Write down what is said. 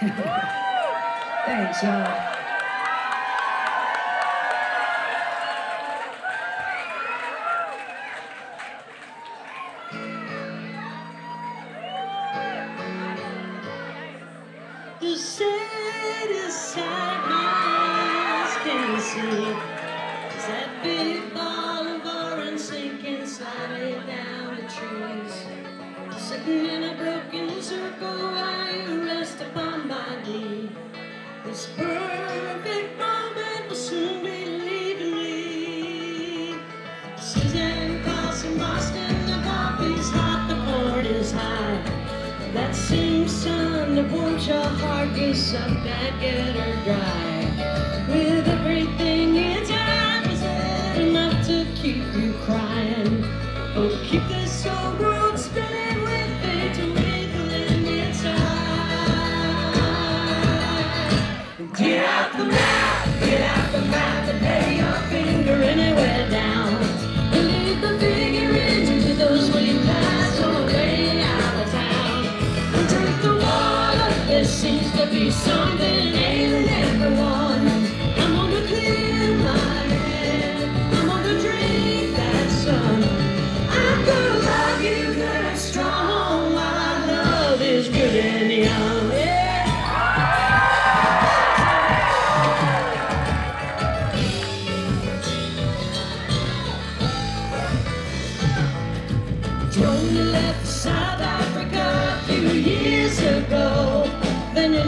Thanks, y'all. The saddest sight my eyes can see is that big ball of orange sinking slowly down the trees. Sitting in a broken circle while you rest upon my knee. This perfect moment will soon be leaving me. Suzanne calls from Boston, the coffee's hot, the corn is high. That same sun that warms your heart gets up that gutter dry. With everything inside, is it enough to keep you crying? Oh, keep this old world spinning with fate to wrinkling inside. Get out the map and lay your finger anywhere down. And leave the figurines into those when you pass away out of town. And drink the water, there seems to be something ailing everyone. I'm gonna clear my head, I'm gonna drink that sun. I'm gonna love you good and strong while our love is good and young. Yeah. Tony left South Africa a few years ago. Then